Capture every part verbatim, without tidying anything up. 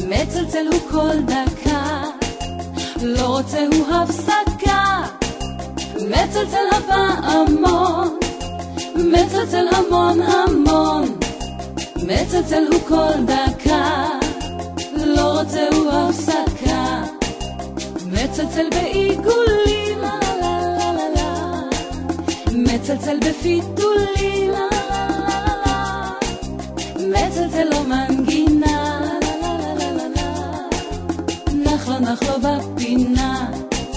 מצלצל הוא כל דקה, לא רוצה הוא הפסקה. מצלצל הפעמון, מצלצל המון המון, מצלצל הוא כל דקה, לא רוצה הוא הפסקה. מצלצל בעיגולים, לה לה לה לה לה, מצלצל בפיתולים, לה לה לה לה, מצלצל לו מנגינה, לה לה לה לה לה, נח לו נח לו בפינה.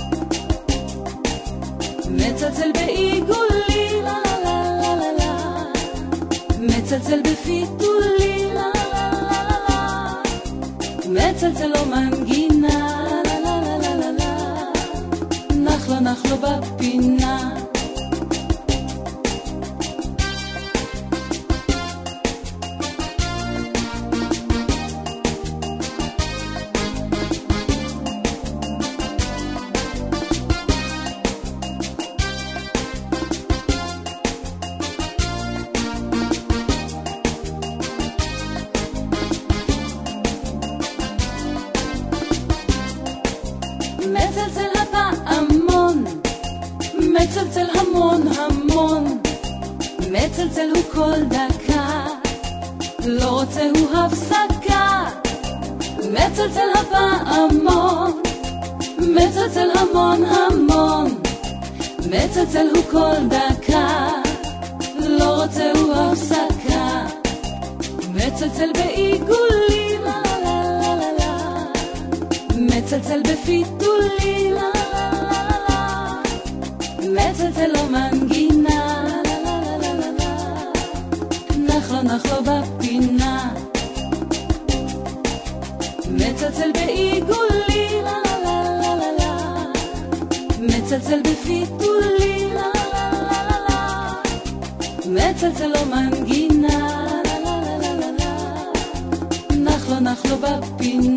מצלצל בעיגולים, לה לה לה לה לה, מצלצל בפיתולים, לה לה לה לה, מצלצל לו מנגינה, לה לה לה לה לה, נח לו נח לו בפינה. מצלצל הפעמון, מצלצל המון המון, מצלצל הוא כל דקה, לא רוצה הוא הפסקה. מצלצל הפעמון, מצלצל המון המון, מצלצל הוא כל דקה, לא רוצה הוא הפסקה. מצלצל בעיגולים, לה לה לה לה לה, מצלצל בפיתולים, לה לה לה לה, מצלצל לו מנגינה, לה לה לה לה לה, נח לו נח לו בפינה. מצלצל בעיגולים, לה לה לה לה לה, מצלצל בפיתולים, לה לה לה לה, מצלצל לו מנגינה, לה לה לה לה לה, נח לו נח לו בפינה.